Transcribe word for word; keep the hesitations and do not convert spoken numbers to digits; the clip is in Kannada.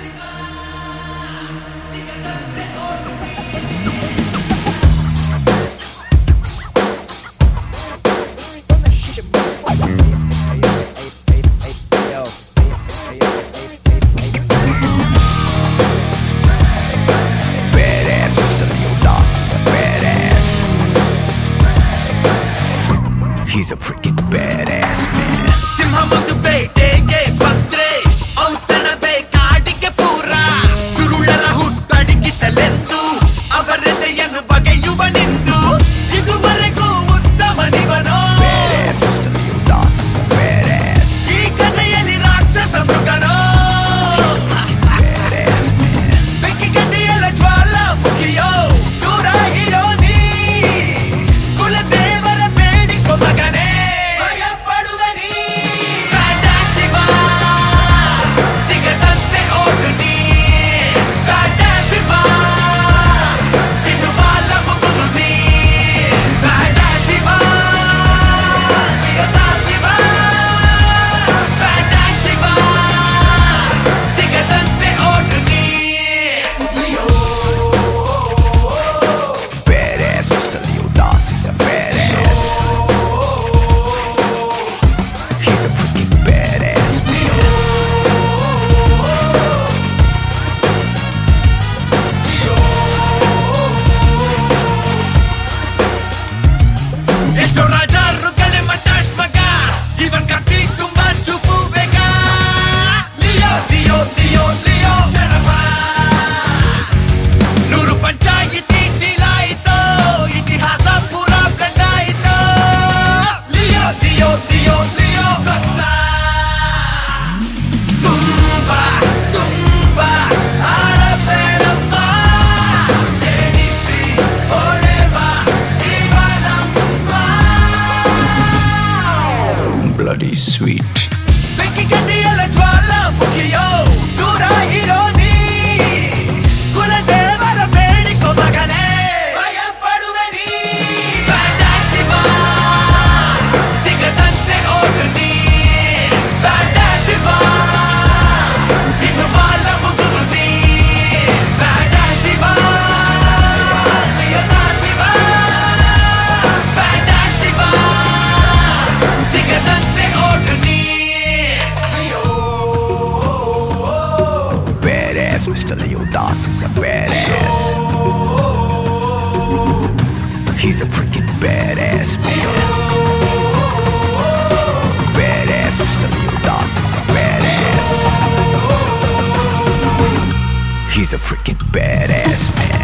Badass, Mister Leo Das is a badass. He's a freaking badass man. ಸಿಂಹಮೊಂದು ಬೇಟೆಗೆ ಬಂದ್ರೆ ಔತಣವೇ ಕಾಡಿಗೆ ಪೂರ ಕುರುಳರ ಹುಟ್ಟಡಗಿಸಲೆಂದು ಅವರೆದೆಯನ್ನು ಬಗೆಯುವನೆಂದು ಇದುವರೆಗೂ ಉತ್ತಮನಿವನೋ. Badass, Mister Leo Das is a badass. ಈ ಕಥೆಯಲ್ಲಿ ರಾಕ್ಷಸ ಮೃಗನೋ. He's a freaking badass man. ಬೆಂಕಿ ಗಡ್ಡೆಯಲ್ಲ ಜ್ವಾಲಾಮುಖಿಯೋ ದೂರ ಇರೋ ನೀ ಕುಲದೇವರ ಬೇಡಿಕೊ ಮಗನೇ ಭಯ ಪಡುವೆ ನೀ. ಬ್ಯಾಡಾಸ್ ಶಿವ ಸಿಗದಂತೆ ಓಡು ನೀ. ಬ್ಯಾಡಾಸ್ ಶಿವ ಇನ್ನು ಬಾಲ ಮುಗುರು ನೀ. ಬ್ಯಾಡಾಸ್ ಶಿವ ಸಿಗದಾಸ್ ಶಿವ. ಬ್ಯಾಡಾಸ್ ಶಿವ ಸಿಗದಂತೆ ಓಡು ನೀ. Badass, Mister Leo Das is a badass. He's a freaking badass man. ಎಷ್ಟೋ ರಾಜರುಗಳೇ ಮಟಾಶ್ ಮಗ ಜೀವನ್ ಕಟ್ಟಿ ತುಂಬಾ ಚುಪು ಬೇಗ. ಲಿಯೋ ಲಿಯೋ ಲಿಯೋ ಲಿಯೋ ಶರಮ ನೂರು ಪಂಚಾಯಿತಿ ಡೀಲಾಯಿತು ಇತಿಹಾಸ ಪೂರ ಬ್ಲಡ್ ಆಯಿತು. ಲಿಯೋ ಲಿಯೋ ಲಿಯೋ ಲಿಯೋ ಗೊತ್ತಾ ತುಂಬಾ ತುಂಬಾ ಆಡಬೇಡಮ್ಮ ಎಣಿಸಿ ಹೊಡೆವ ಇವನಮ್ಮ. Bloody sweet. ಬೆಂಕಿ ಗಡ್ಡೆಯಲ್ಲ ಜ್ವಾಲಾಮುಖಿಯೋ ದೂರ ಇರೋ ನೀ ಕುಲದೇವರ ಬೇಡಿಕೊ ಮಗನೇ ಭಯ ಪಡುವೆ ನೀ. ಬ್ಯಾಡಾಸ್ ಶಿವ ಸಿಗದಂತೆ ಓಡು ನೀ. ಬ್ಯಾಡಾಸ್ ಶಿವ ಇನ್ನು ಬಾಲ ಮುಗುರು ನೀ. ಬ್ಯಾಡಾಸ್ ಶಿವ ಸಿಗದಾಸ್ ಶಿವ. ಬ್ಯಾಡಾಸ್ ಶಿವ ಸಿಗದಂತೆ ಓಡು ನೀ. Badass, Mister Leo Das is a badass. He's a freaking badass man. Badass, Mister Leo Das is a badass. He's a freaking badass man.